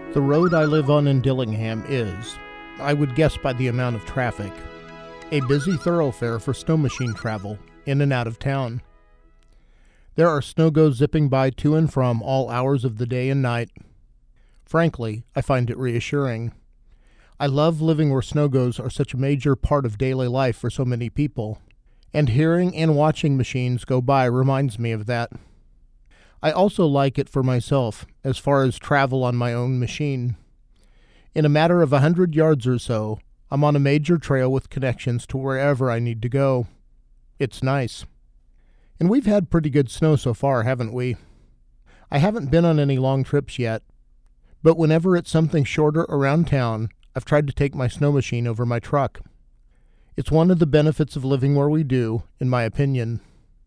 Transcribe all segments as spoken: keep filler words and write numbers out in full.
The road I live on in Dillingham is, I would guess by the amount of traffic, a busy thoroughfare for snow machine travel in and out of town. There are snow-goes zipping by to and from all hours of the day and night. Frankly, I find it reassuring. I love living where snow-goes are such a major part of daily life for so many people, and hearing and watching machines go by reminds me of that. I also like it for myself, as far as travel on my own machine. In a matter of a hundred yards or so, I'm on a major trail with connections to wherever I need to go. It's nice. And we've had pretty good snow so far, haven't we? I haven't been on any long trips yet, but whenever it's something shorter around town, I've tried to take my snow machine over my truck. It's one of the benefits of living where we do, in my opinion.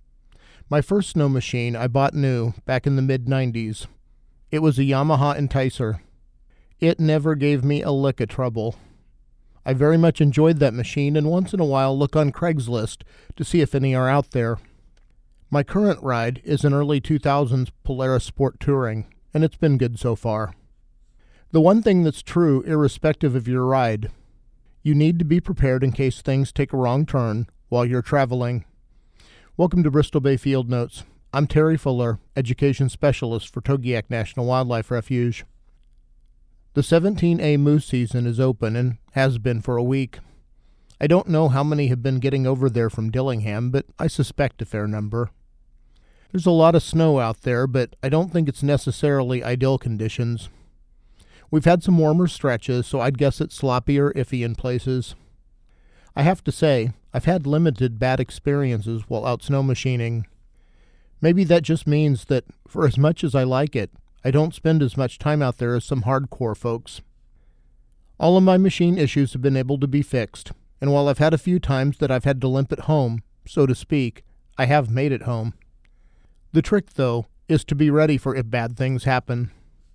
My first snow machine I bought new back in the mid nineties. It was a Yamaha Enticer. It never gave me a lick of trouble. I very much enjoyed that machine and once in a while look on Craigslist to see if any are out there. My current ride is an early two thousands Polaris Sport Touring, and it's been good so far. The one thing that's true irrespective of your ride, you need to be prepared in case things take a wrong turn while you're traveling. Welcome to Bristol Bay Field Notes. I'm Terry Fuller, Education Specialist for Togiak National Wildlife Refuge. The seventeen A moose season is open and has been for a week. I don't know how many have been getting over there from Dillingham, but I suspect a fair number. There's a lot of snow out there, but I don't think it's necessarily ideal conditions. We've had some warmer stretches, so I'd guess it's sloppy or iffy in places. I have to say, I've had limited bad experiences while out snow machining. Maybe that just means that, for as much as I like it, I don't spend as much time out there as some hardcore folks. All of my machine issues have been able to be fixed, and while I've had a few times that I've had to limp it home, so to speak, I have made it home. The trick, though, is to be ready for if bad things happen.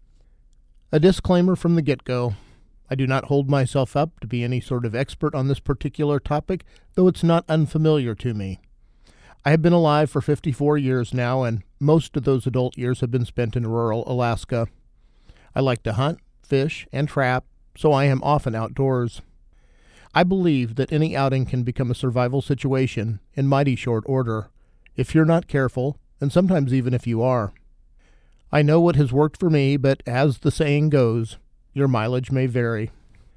A disclaimer from the get-go. I do not hold myself up to be any sort of expert on this particular topic, though it's not unfamiliar to me. I have been alive for fifty-four years now, and most of those adult years have been spent in rural Alaska. I like to hunt, fish, and trap, so I am often outdoors. I believe that any outing can become a survival situation in mighty short order, if you're not careful, and sometimes even if you are. I know what has worked for me, but as the saying goes, your mileage may vary.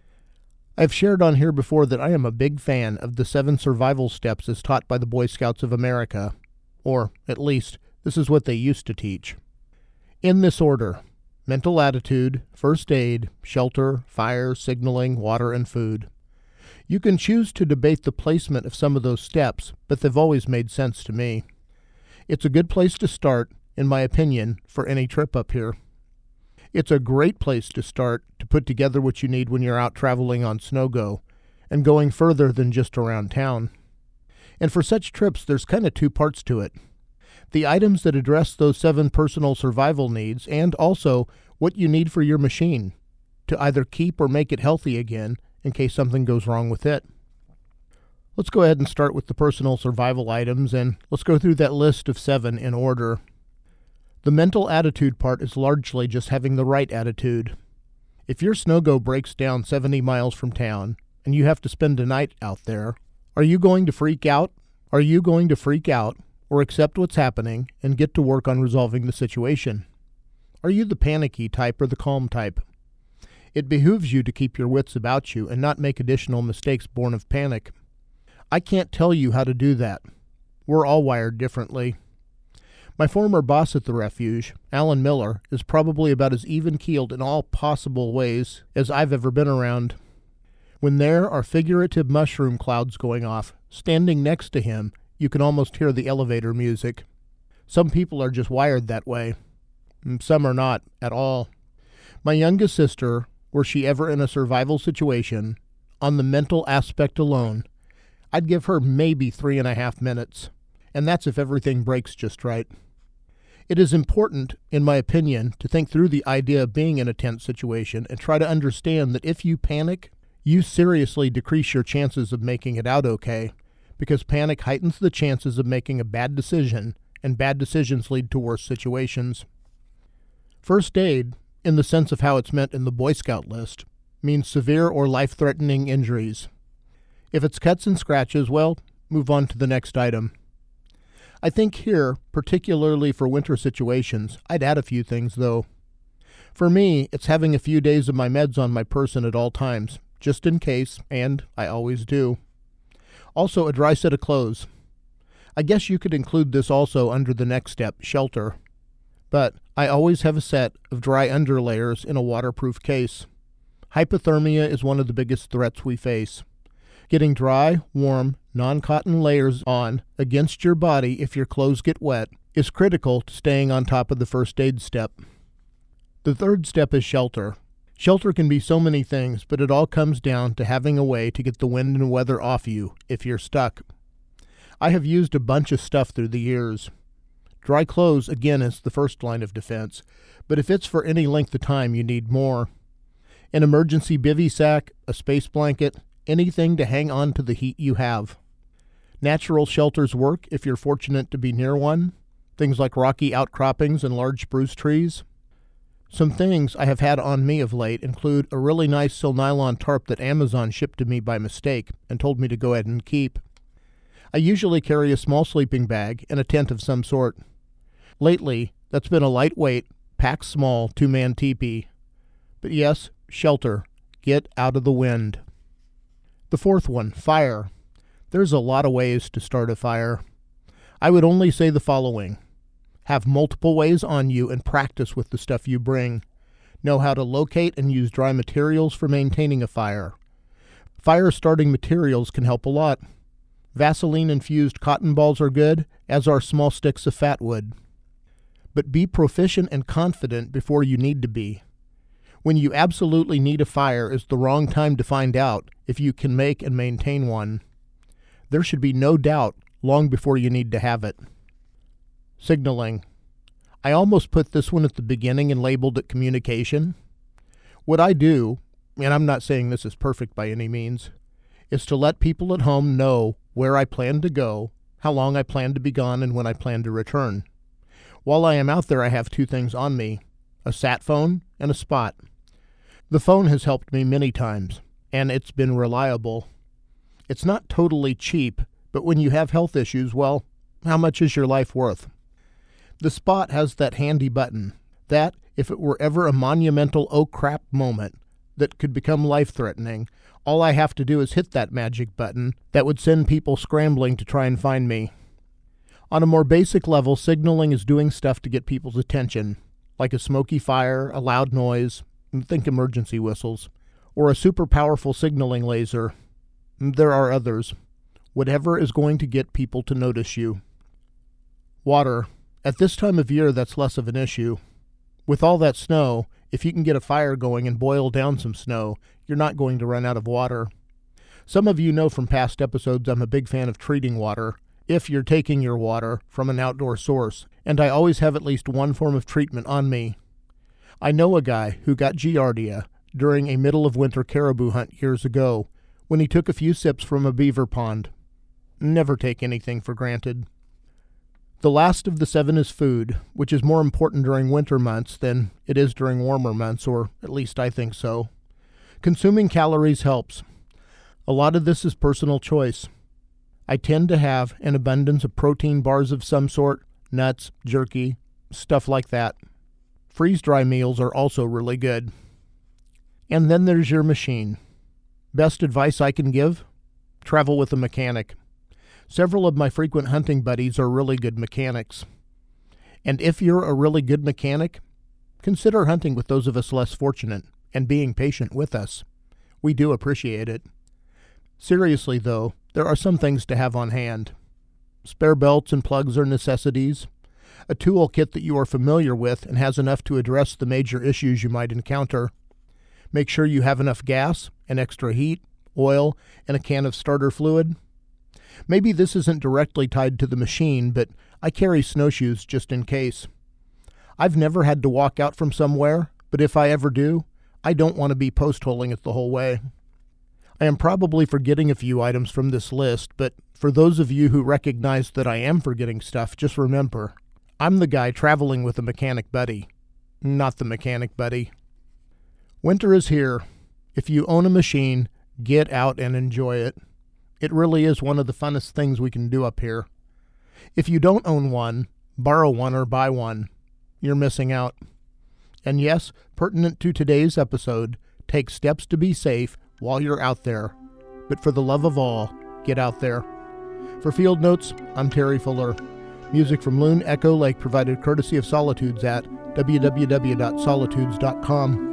I've shared on here before that I am a big fan of the seven survival steps as taught by the Boy Scouts of America, or at least this is what they used to teach. In this order: mental attitude, first aid, shelter, fire, signaling, water, and food. You can choose to debate the placement of some of those steps, but they've always made sense to me. It's a good place to start, in my opinion, for any trip up here. It's a great place to start to put together what you need when you're out traveling on snow-go, and going further than just around town. And for such trips, there's kind of two parts to it. The items that address those seven personal survival needs, and also what you need for your machine, to either keep or make it healthy again in case something goes wrong with it. Let's go ahead and start with the personal survival items, and let's go through that list of seven in order. The mental attitude part is largely just having the right attitude. If your snow-go breaks down seventy miles from town, and you have to spend a night out there, are you going to freak out? Are you going to freak out, or accept what's happening, and get to work on resolving the situation? Are you the panicky type or the calm type? It behooves you to keep your wits about you and not make additional mistakes born of panic. I can't tell you how to do that. We're all wired differently. My former boss at the refuge, Alan Miller, is probably about as even-keeled in all possible ways as I've ever been around. When there are figurative mushroom clouds going off, standing next to him, you can almost hear the elevator music. Some people are just wired that way. Some are not at all. My youngest sister, were she ever in a survival situation, on the mental aspect alone, I'd give her maybe three and a half minutes, and that's if everything breaks just right. It is important, in my opinion, to think through the idea of being in a tense situation and try to understand that if you panic, you seriously decrease your chances of making it out okay, because panic heightens the chances of making a bad decision, and bad decisions lead to worse situations. First aid, in the sense of how it's meant in the Boy Scout list, means severe or life-threatening injuries. If it's cuts and scratches, well, move on to the next item. I think here, particularly for winter situations, I'd add a few things though. For me, it's having a few days of my meds on my person at all times, just in case, and I always do. Also, a dry set of clothes. I guess you could include this also under the next step, shelter. But I always have a set of dry underlayers in a waterproof case. Hypothermia is one of the biggest threats we face. Getting dry, warm, non-cotton layers on against your body if your clothes get wet is critical to staying on top of the first aid step. The third step is shelter. Shelter can be so many things, but it all comes down to having a way to get the wind and weather off you if you're stuck. I have used a bunch of stuff through the years. Dry clothes, again, is the first line of defense, but if it's for any length of time, you need more. An emergency bivy sack, a space blanket, anything to hang on to the heat you have. Natural shelters work if you're fortunate to be near one, things like rocky outcroppings and large spruce trees. Some things I have had on me of late include a really nice sil nylon tarp that Amazon shipped to me by mistake and told me to go ahead and keep. I usually carry a small sleeping bag and a tent of some sort. Lately, that's been a lightweight, pack small, two-man teepee. But yes, shelter. Get out of the wind. The fourth one, fire. There's a lot of ways to start a fire. I would only say the following. Have multiple ways on you and practice with the stuff you bring. Know how to locate and use dry materials for maintaining a fire. Fire-starting materials can help a lot. Vaseline-infused cotton balls are good, as are small sticks of fat wood. But be proficient and confident before you need to be. When you absolutely need a fire is the wrong time to find out if you can make and maintain one. There should be no doubt long before you need to have it. Signaling. I almost put this one at the beginning and labeled it communication. What I do, and I'm not saying this is perfect by any means, is to let people at home know where I plan to go, how long I plan to be gone, and when I plan to return. While I am out there, I have two things on me, a sat phone and a spot. The phone has helped me many times, and it's been reliable. It's not totally cheap, but when you have health issues, well, how much is your life worth? The spot has that handy button that, if it were ever a monumental oh crap moment that could become life-threatening, all I have to do is hit that magic button that would send people scrambling to try and find me. On a more basic level, signaling is doing stuff to get people's attention, like a smoky fire, a loud noise, think emergency whistles, or a super powerful signaling laser. There are others. Whatever is going to get people to notice you. Water. At this time of year, that's less of an issue. With all that snow, if you can get a fire going and boil down some snow, you're not going to run out of water. Some of you know from past episodes I'm a big fan of treating water, if you're taking your water from an outdoor source, and I always have at least one form of treatment on me. I know a guy who got Giardia during a middle-of-winter caribou hunt years ago when he took a few sips from a beaver pond. Never take anything for granted. The last of the seven is food, which is more important during winter months than it is during warmer months, or at least I think so. Consuming calories helps. A lot of this is personal choice. I tend to have an abundance of protein bars of some sort, nuts, jerky, stuff like that. Freeze-dry meals are also really good. And then there's your machine. Best advice I can give? Travel with a mechanic. Several of my frequent hunting buddies are really good mechanics. And if you're a really good mechanic, consider hunting with those of us less fortunate and being patient with us. We do appreciate it. Seriously, though, there are some things to have on hand. Spare belts and plugs are necessities. A toolkit that you are familiar with and has enough to address the major issues you might encounter. Make sure you have enough gas and extra heat, oil, and a can of starter fluid. Maybe this isn't directly tied to the machine, but I carry snowshoes just in case. I've never had to walk out from somewhere, but if I ever do, I don't want to be post-holing it the whole way. I am probably forgetting a few items from this list, but for those of you who recognize that I am forgetting stuff, just remember, I'm the guy traveling with a mechanic buddy. Not the mechanic, buddy. Winter is here. If you own a machine, get out and enjoy it. It really is one of the funnest things we can do up here. If you don't own one, borrow one or buy one. You're missing out. And yes, pertinent to today's episode, take steps to be safe while you're out there. But for the love of all, get out there. For Field Notes, I'm Terry Fuller. Music from Loon Echo Lake provided courtesy of Solitudes at w w w dot solitudes dot com.